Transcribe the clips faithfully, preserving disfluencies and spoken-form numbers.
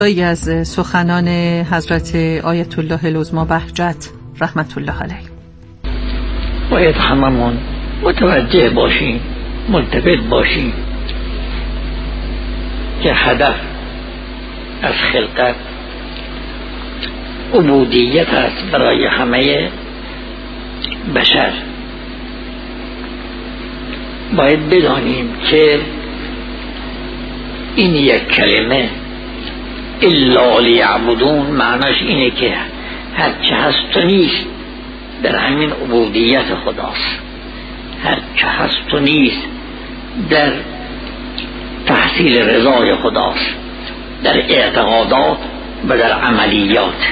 ای از سخنان حضرت آیت الله العظمی بهجت رحمت الله علیه. باید هممون متوجه باشیم، ملتفت باشیم که هدف از خلقت عبودیت است برای همه بشر. باید بدانیم که این یک کلمه الا لیعبدون معناش اینه که هرچه هست و نیست در همین عبودیت خداست، هرچه هست و نیست در تحصیل رضای خداست، در اعتقادات و در عملیات.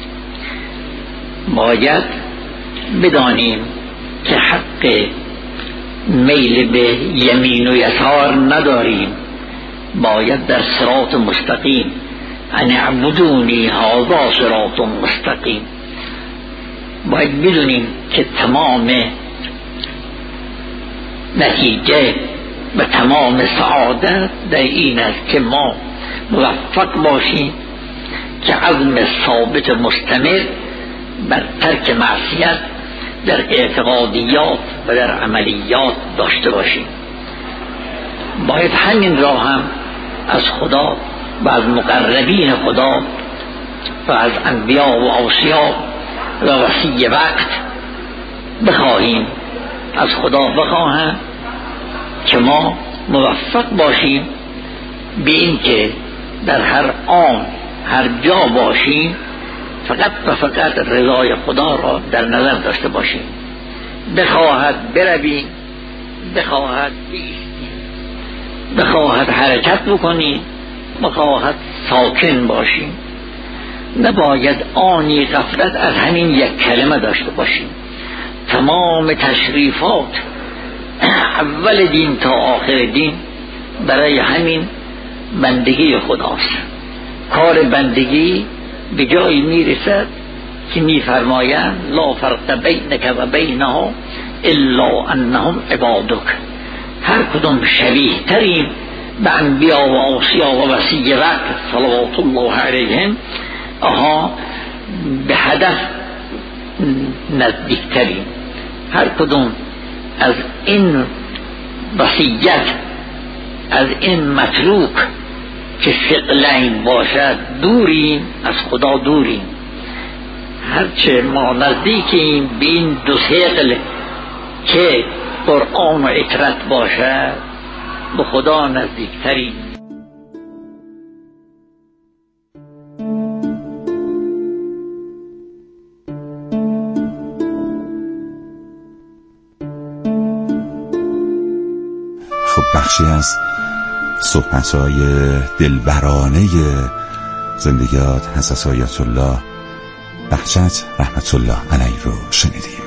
باید بدانیم که حق میل به یمین و یسار نداریم، باید در صراط مستقیم ان اعبدونی هذا صراط مستقیم. باید بدونیم که تمام نتیجه و تمام سعادت در این است که ما موفق باشیم که عزم ثابت مستمر بر ترک معصیت در اعتقادیات و در عملیات داشته باشیم. باید همین را هم از خدا و از مقربین خدا و از انبیا و اوصیا و وصی وقت بخواهیم، از خدا بخواهم که ما موفق باشیم به این که در هر آن هر جا باشیم فقط و فقط رضای خدا را در نظر داشته باشیم. بخواهد برویم، بخواهد بایستیم، بخواهد حرکت بکنیم، بخواهد ساکن باشیم. نباید آنی غفلت از همین یک کلمه داشته باشیم. تمام تشریفات اول دین تا آخر دین برای همین بندگی خداست. کار بندگی به جایی میرسد که میفرمایند لا فرق بینک و بینها الا انهم عبادک. هر کدوم شبیه ترین به انبیا و اوصیا و وصی وقت صلوات الله علیهم، آها به هدف نزدیکترین. هر کدوم از این وصیت، از این متروک که ثقلین باشد دوریم، از خدا دوریم. هرچه ما نزدیکیم به این دو ثقل که قرآن و اطرت باشد به خدا نزدیکتریم. خب بخشی از صحبت‌های دلبرانه زندگیات حضرت آیت الله بهجت رحمت الله علیه رو شنیدیم.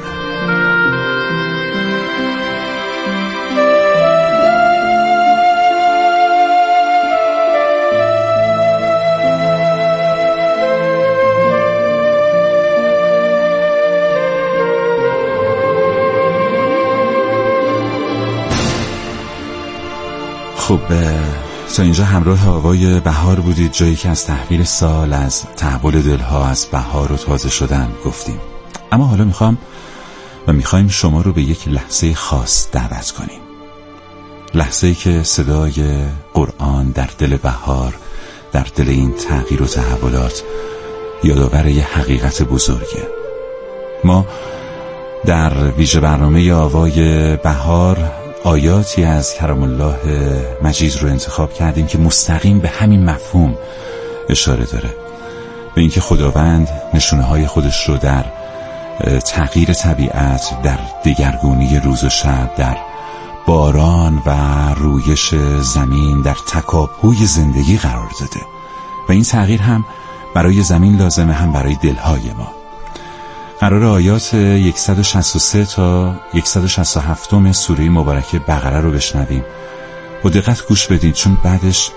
خب تا اینجا همراه آوای بهار بودید، جایی که از تحویل سال، از تحول دلها، از بهار و تازه شدن گفتیم. اما حالا میخوام و میخوایم شما رو به یک لحظه خاص دعوت کنیم. لحظه‌ای که صدای قرآن در دل بهار، در دل این تغییر و تحولات یادآور یه حقیقت بزرگه. ما در ویژه برنامه آوای بهار آیاتی از کرم الله مجید رو انتخاب کردیم که مستقیم به همین مفهوم اشاره داره، به اینکه خداوند نشونه های خودش رو در تغییر طبیعت، در دگرگونی روز و شب، در باران و رویش زمین، در تکاپوی زندگی قرار داده و این تغییر هم برای زمین لازمه، هم برای دلهای ما. قرار آیات صد و شصت و سه تا صد و شصت و هفت سوره مبارکه بقره رو بشنویم. با دقت گوش بدید چون بعدش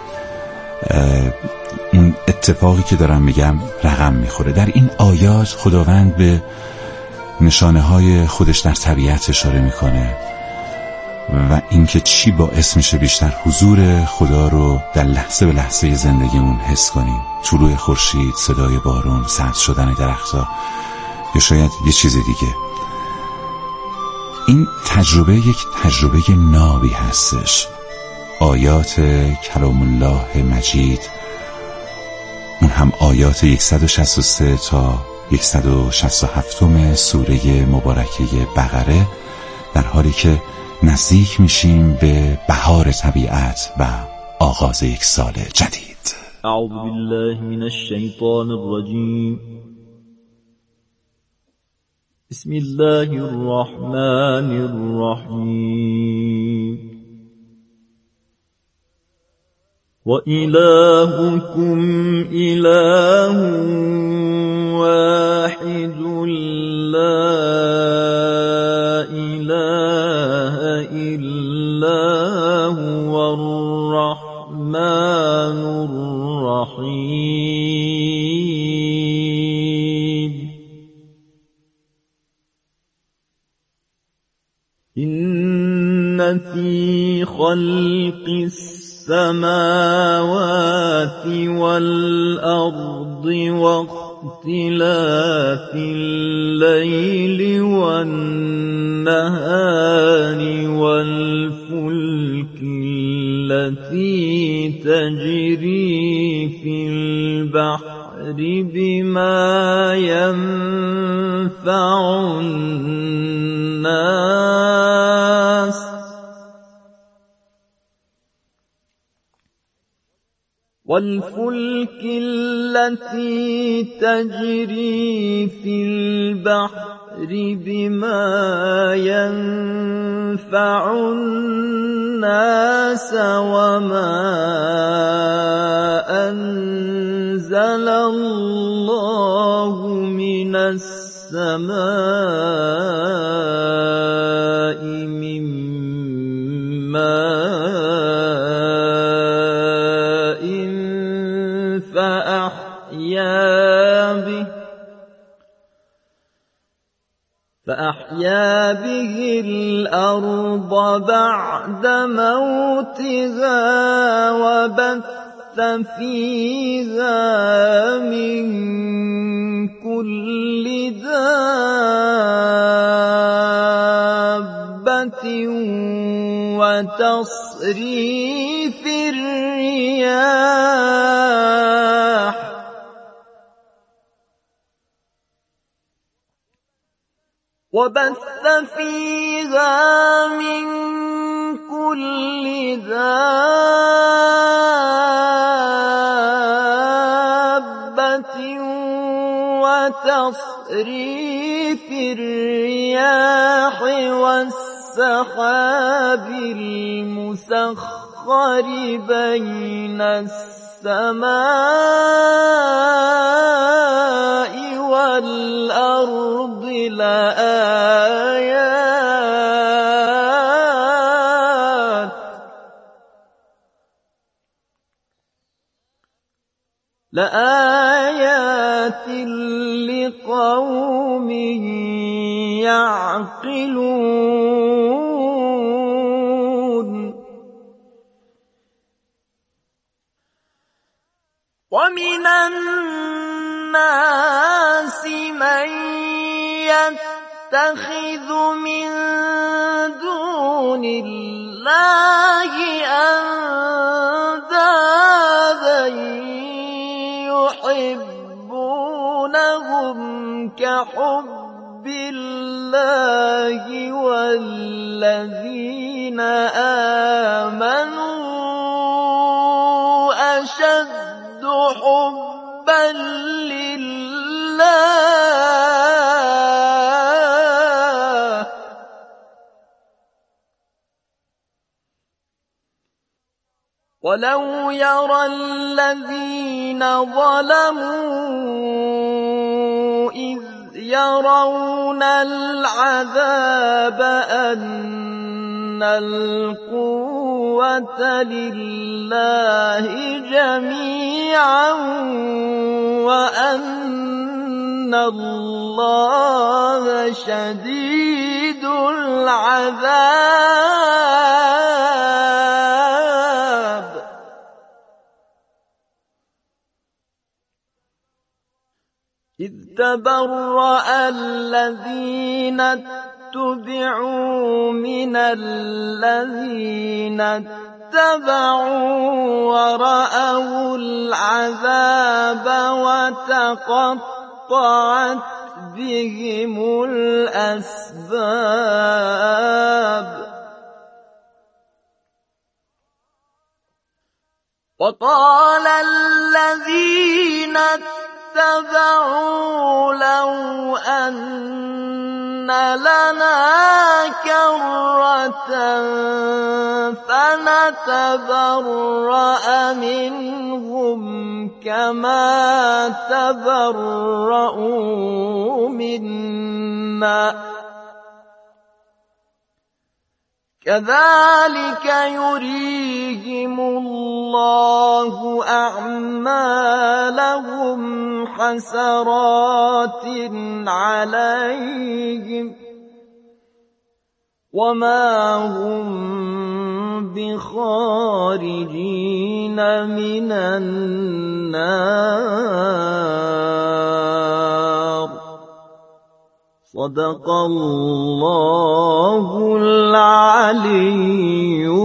اون اتفاقی که دارم میگم رقم میخوره. در این آیات خداوند به نشانه های خودش در طبیعت اشاره میکنه و اینکه چی باعث میشه بیشتر حضور خدا رو در لحظه به لحظه زندگیمون حس کنیم. طلوع خورشید، صدای بارون، سبز شدن درخت‌ها یا شاید یه چیز دیگه. این تجربه یک تجربه نابی هستش. آیات کلام الله مجید، اون هم آیات صد و شصت و سه تا صد و شصت و هفت سوره مبارکه بقره، در حالی که نزدیک میشیم به بهار طبیعت و آغاز یک سال جدید. اعوذ بالله من الشیطان الرجیم. بسم الله الرحمن الرحیم. وإلهكم إله واحد لا إله إلا هو الرحمن الرحيم. إن في خلق السماوات والأرض واختلاف الليل والنهار والفلك التي تجري في البحر بما ينفع الناس والفلك التي تجري في البحر بما ينفع الناس وما أنزل الله من السماء من ماء فأحيا به فأحيا به الأرض بعد موتها وبث فيها من كل دابة وتصريف الرياح وبث فيها من كل دابة وتصريف الرياح والسحاب المسخر بين السماء والأرض لآيات لآيات لقوم يعقلون. ومن الناس من يتخذ من دون الله أندادا يحبونهم كحب الله والذين آمنوا أشد حبا لله ولو يرى الذين ظلموا إذ يرون العذاب أن القوة لله جميعا وأن الله شديد العذاب. إذ تبرأ الذين اتبعوا من الذين اتبعوا ورأوا العذاب وتقطعت بهم الأسباب وقال الذين اتبعوا لو أن لنا كرة فنتبرأ منهم كما تبرؤوا منا كذلك يريهم الله أعمالهم حسرات عليهم وما هم بخارجين من النار صدق الله العلی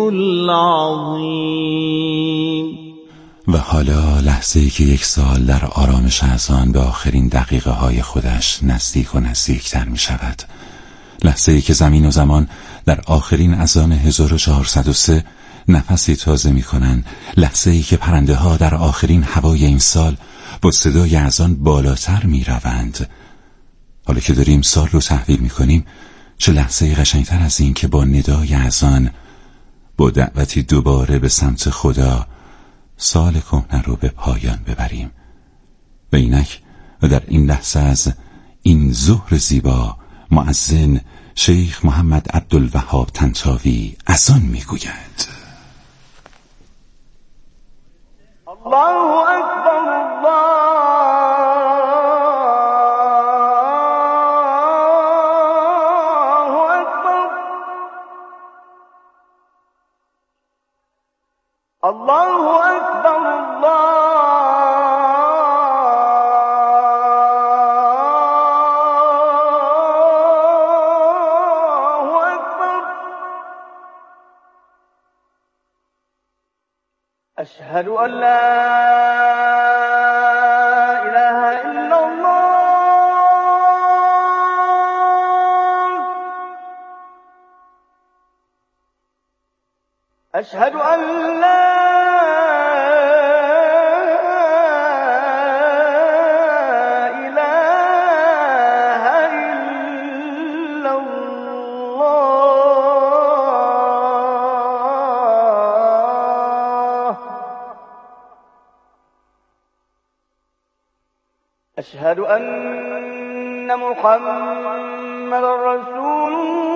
العظیم. و حالا لحظه‌ای که یک سال در آرامش اذان به آخرین دقیقه های خودش نزدیک و نزدیکتر می شود. لحظه‌ای که زمین و زمان در آخرین اذان هزار و چهارصد و سه نفسی تازه می کنند. لحظه‌ای که پرنده ها در آخرین هوای این سال با صدای اذان بالاتر می روند. حالا که داریم سال رو تحویل می کنیم، چه لحظه قشنگتر از این که با ندای اذان، با دعوتی دوباره به سمت خدا، سال کهنه رو به پایان ببریم. و اینک و در این لحظه از این ظهر زیبا مؤذن شیخ محمد عبدالوهاب طنطاوی اذان می گوید: الله اکبر الله الله اکبر الله اکبر اشهد ان لا اله الا الله اشهد ان لا أشهد أن محمد رسول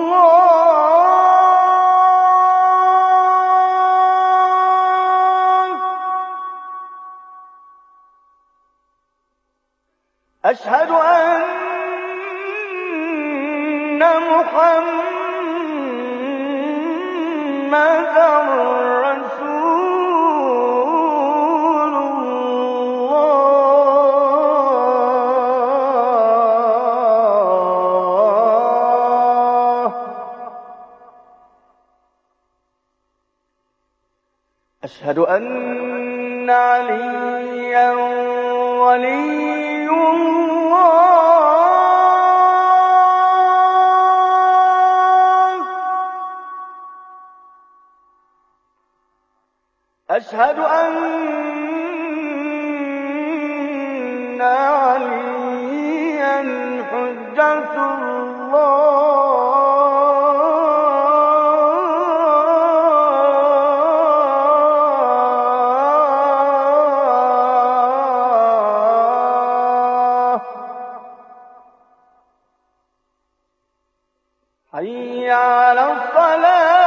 الله أشهد أن محمد أشهد أن عليا ولي الله أشهد أن عليا حجة الله حي على الصلاة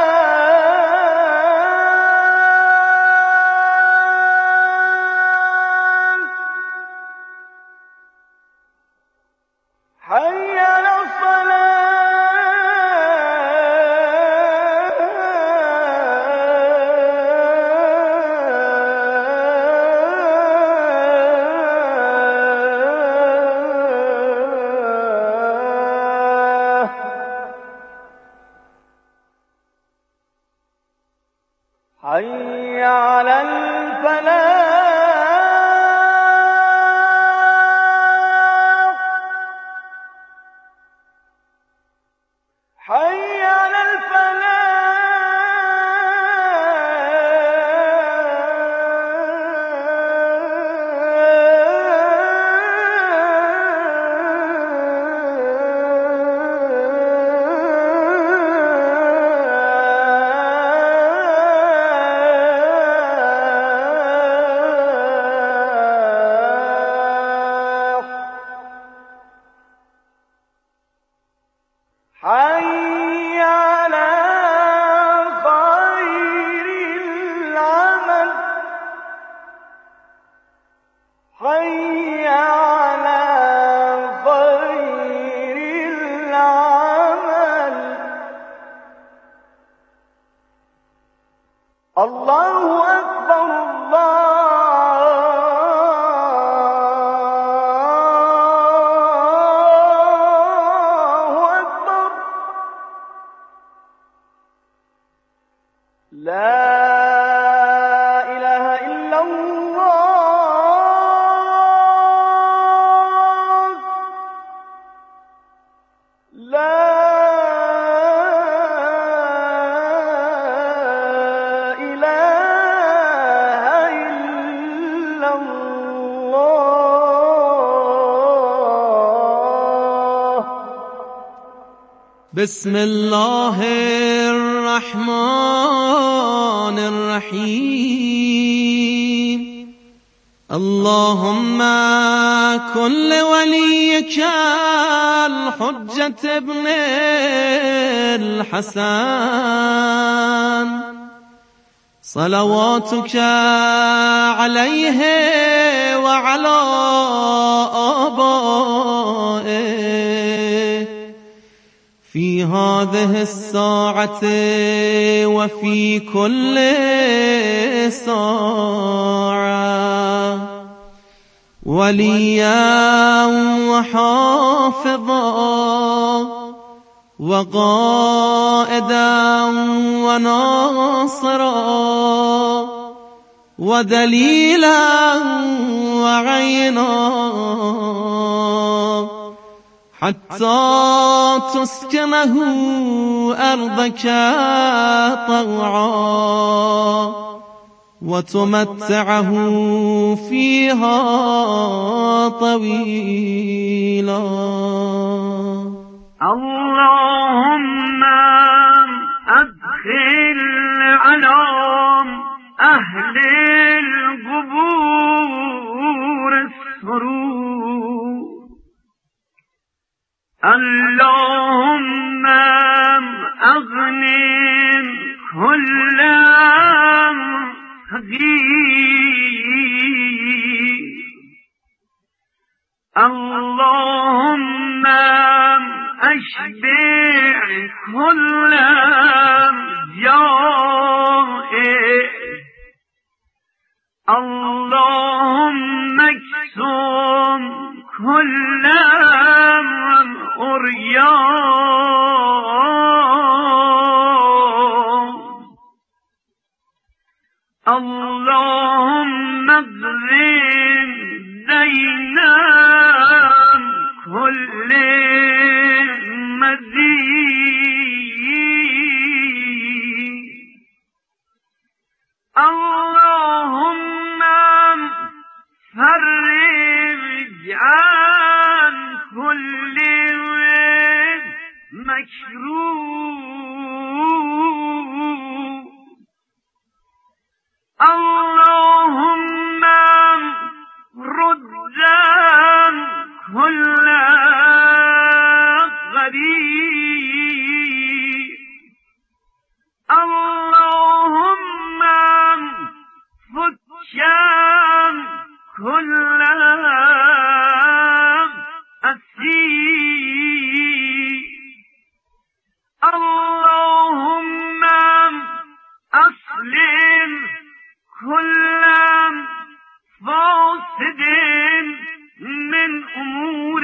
على خير العمل. الله أكبر الله أكبر. لا إله إلا الله. لا بسم الله الرحمن الرحيم. اللهم كن لوليك الحجة ابن الحسن صلواتك عليه وعلى آبائه في هذه الساعة وفي كل ساعة وليا وحافظا وقائدا وناصرا ودليلا وعينا حتى تسكنه أرضك طوعا وتمتعه فيها طويلا. اللهم أدخل على أهل القبور السرور. اللهم أغني كل فقير. اللهم أشبع كل جائع. اللهم اكسم كل عريان. اللهم اغفر دينا كل مدين. اللهم فرج عن كل مكروه. اللهم رد كل غريب. اللهم فك كل أسير. اللهم أسلم كل فاسد من أمور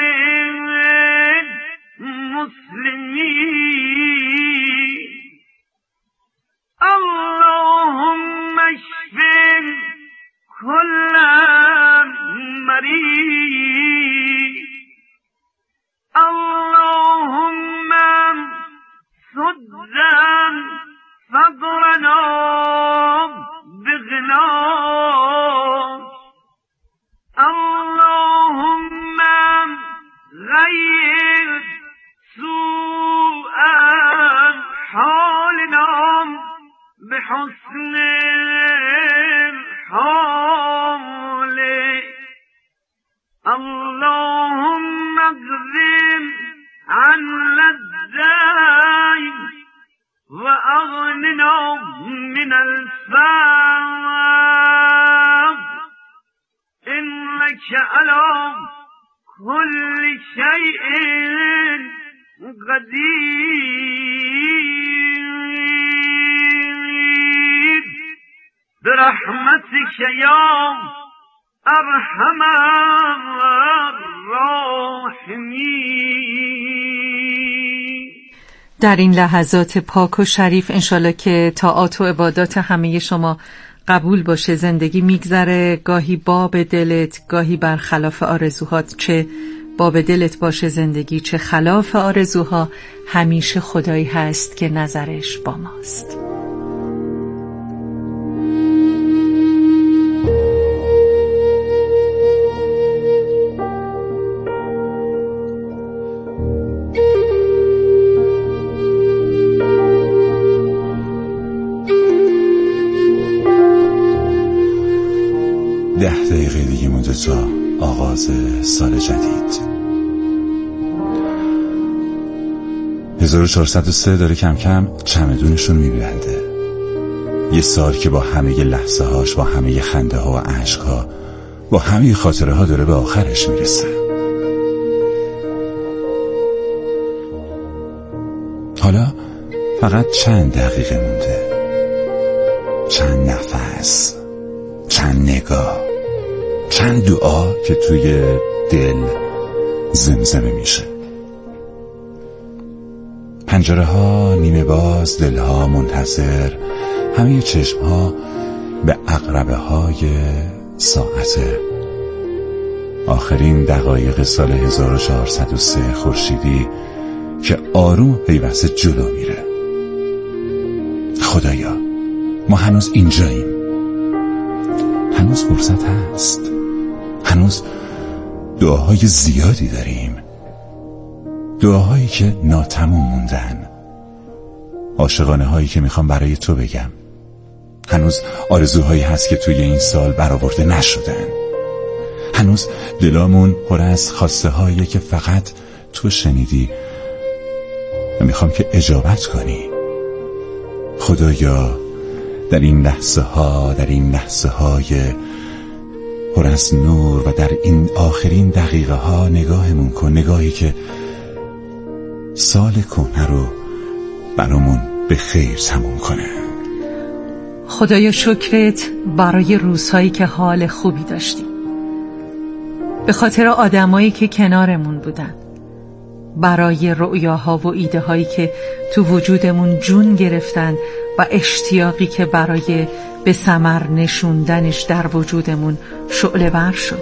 المسلمين. اللهم اشف كل مريض. اللهم سد فقرنا بغناك. اللهم غير سوء حالنا بحسن حال. اللهم اقضم عن الدين وأغننا من الفقر. إنك على كل شيء قدير برحمتك يا ارحم الراحمین. در این لحظات پاک و شریف انشالله که طاعات و عبادات همه شما قبول باشه. زندگی میگذره، گاهی باب دلت، گاهی برخلاف آرزوهات. چه باب دلت باشه زندگی، چه خلاف آرزوها، همیشه خدایی هست که نظرش با ماست. ده دقیقه دیگه مونده تا آغاز سال جدید. هزار و چهارصد و سه داره کم کم چمدونشون میبنده. یه سال که با همه لحظه هاش، با همه خنده ها و عشق ها، با همه خاطره ها داره به آخرش میرسه. حالا فقط چند دقیقه مونده، چند نفس، چند نگاه، چند دعا که توی دل زمزمه میشه. پنجره ها نیمه باز، دل ها منتظر، همه چشم ها به عقربه های ساعت آخرین دقایق سال هزار و چهارصد و سه خورشیدی که آروم پیوسته جلو میره. خدایا ما هنوز اینجاییم، هنوز فرصت هست، هنوز دعاهای زیادی داریم، دعاهایی که ناتموم موندن، عاشقانه هایی که میخوام برای تو بگم. هنوز آرزوهایی هست که توی این سال برآورده نشدن. هنوز دلامون پر از خواسته هایی که فقط تو شنیدی و میخوام که اجابت کنی. خدایا در این لحظه ها، در این لحظه های پر از نور و در این آخرین دقیقه ها نگاهمون کن، نگاهی که سال کهنه رو برامون به خیر تموم کنه. خدایا شکرت برای روزهایی که حال خوبی داشتیم، به خاطر آدمایی که کنارمون بودن، برای رؤیاها و ایده هایی که تو وجودمون جون گرفتن و اشتیاقی که برای به ثمر نشوندنش در وجودمون شعله ور شد.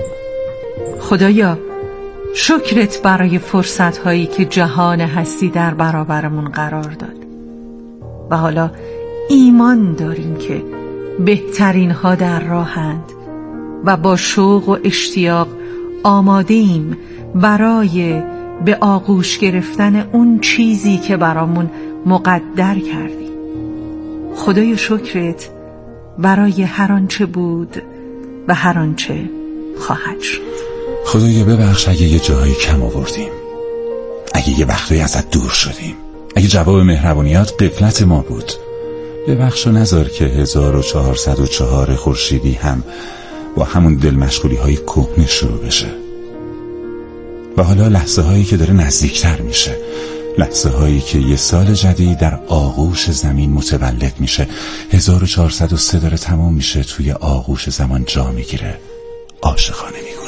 خدایا شکرت برای فرصت هایی که جهان هستی در برابرمون قرار داد و حالا ایمان داریم که بهترین ها در راهند و با شوق و اشتیاق آماده ایم برای به آغوش گرفتن اون چیزی که برامون مقدر کردی. خدایا شکرت برای هر آنچه بود و هر آنچه خواهد شد. خدایا ببخش اگه یه جایی کم آوردیم، اگه یه وقتایی ازت دور شدیم، اگه جواب مهربانیات غفلت ما بود. ببخش و نذار که هزار و چهارصد و چهار خورشیدی هم با همون دل مشغولی های کهنه شروع بشه. و حالا لحظه هایی که داره نزدیکتر میشه، لحظه هایی که یه سال جدید در آغوش زمین متولد میشه. هزار و چهارصد و سه داره تمام میشه، توی آغوش زمان جا میگیره، عاشقانه میگویی.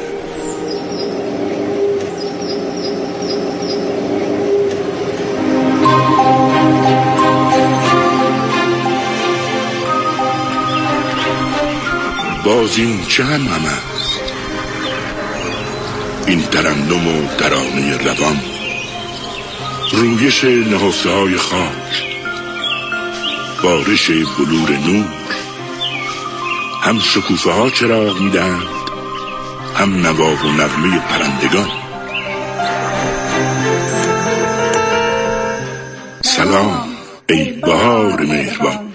باز این چه هم هم است، این ترنم و ترانه روان، رویش نهفته های خاک، بارش بلور نور، هم شکوفه ها چراغ میدهند، هم نوا و نغمه پرندگان. سلام ای بهار مهربان.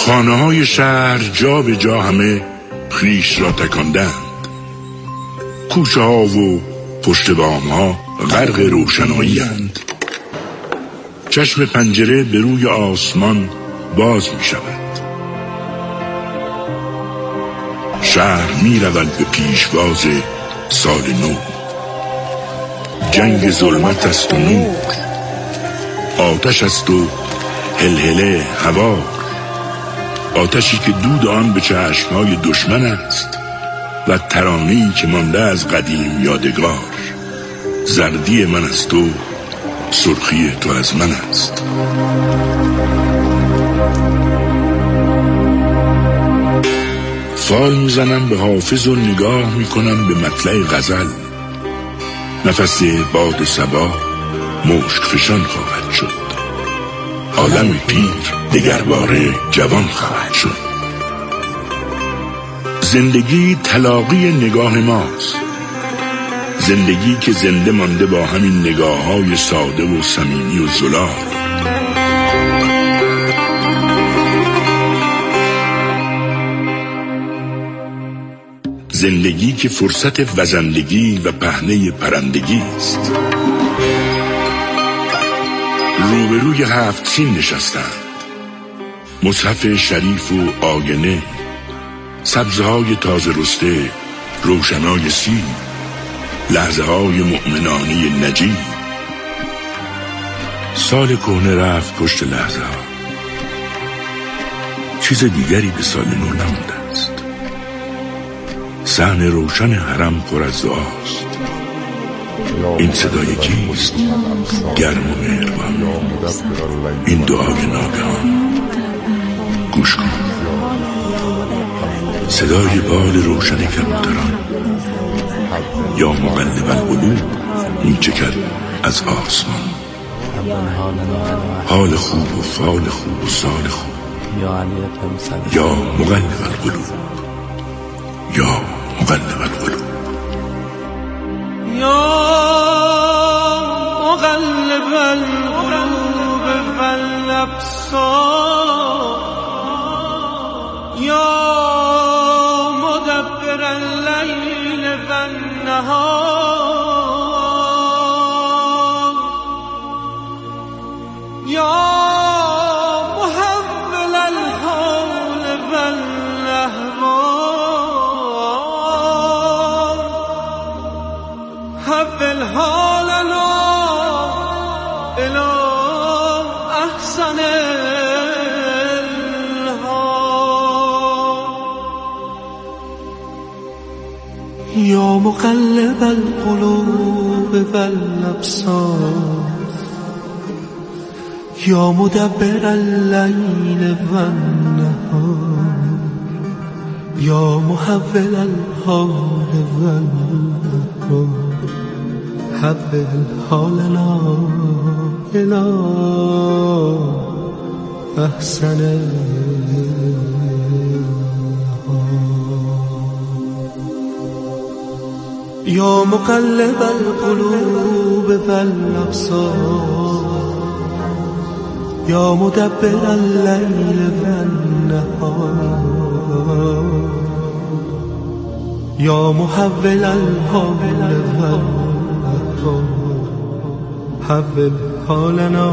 خانه های شهر جا به جا همه خویش را تکاندند. کوچه ها و پشت بام ها غرق روشنایی اند. چشم پنجره به روی آسمان باز می شود. شهر می رود به پیشواز سال نو. جنگ ظلمت است و نور، آتش است و هلهله هوا. آتشی که دود آن به چشمهای دشمن است و ترانه‌ای که مانده از قدیم یادگار. زردی من است و سرخی تو از من است. فال میزنم به حافظ و نگاه میکنم به مطلع غزل. نفس باد صبا مشک فشان خواهد شد. عالم پیر دگر باره جوان خواهد شد. زندگی تلاقی نگاه ماست. زندگی که زنده مانده با همین نگاه های ساده و صمیمی و زلال. زندگی که فرصت وزندگی و پهنه پرندگی است. روبروی هفت سین نشستند. مصحف شریف و آینه، سبزهای تازه رسته، روشنای سیر، لحظه های مؤمنانه نجیب. سال کهنه رفت پشت لحظه ها. چیز دیگری به سال نو نمانده است. صحن روشن حرم پر از دعاست. این صدای کیست؟ گرم و مهربان. این دعای ناگهان. گوش کن. صدای بال روشن کبوتران یا مقلب القلوب میچکد از آسمان. حال خوب و فال خوب و سال خوب یا مقلب القلوب یا مقلب القلوب یا مقلب القلوب والابصار یا مدبر الليل والنهار یا محول الحول والاحوال حول حالنا الى احسن یا مقلب القلوب والابصار یا مدبر الليل والنهار یا محول الحال والنهار حول حالنا الى احسن یا مقلب القلوب والابصار یا مدبر الليل والنهار یا محول الحال والنهار حول حالنا